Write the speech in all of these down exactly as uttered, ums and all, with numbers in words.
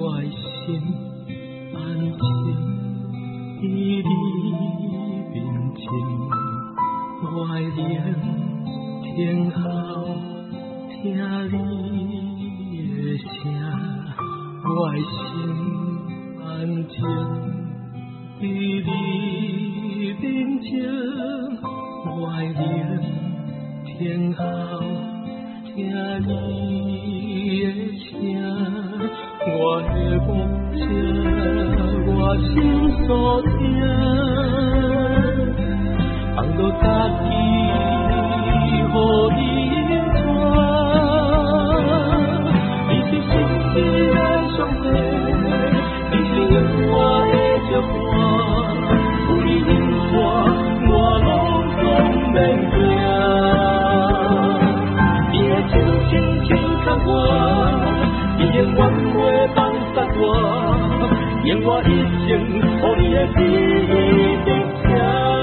心安静伫你面前，我的念听候听你的声，我的心安静伫你面前，我的念听候听你的声。我的梦者，我心所听，放落家己，予你传。你是心事的上帝，你是永远的祝福。有你引带，我路总免惊。你的轻轻轻看我。你永远袂放弃我，愿我一生予你的指引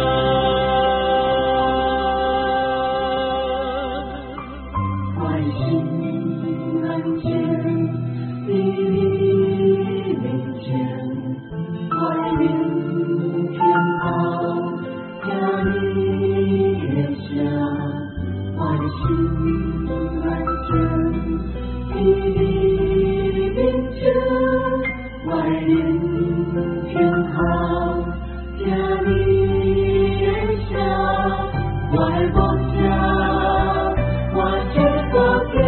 我的心安静伫你面前，我的灵听候听你的声，我的心安静伫你。我的灵听候听你的声，我的梦者，我真所听，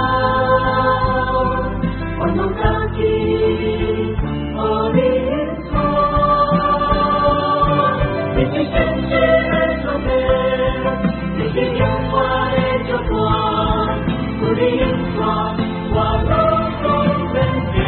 我拢家己予你传。你是真实的上帝，你是永远的祝福，有你引带，我路总免惊。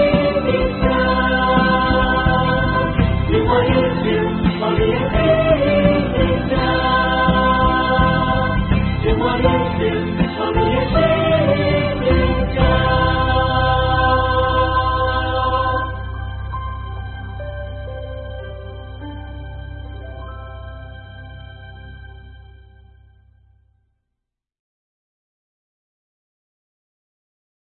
我一生，我的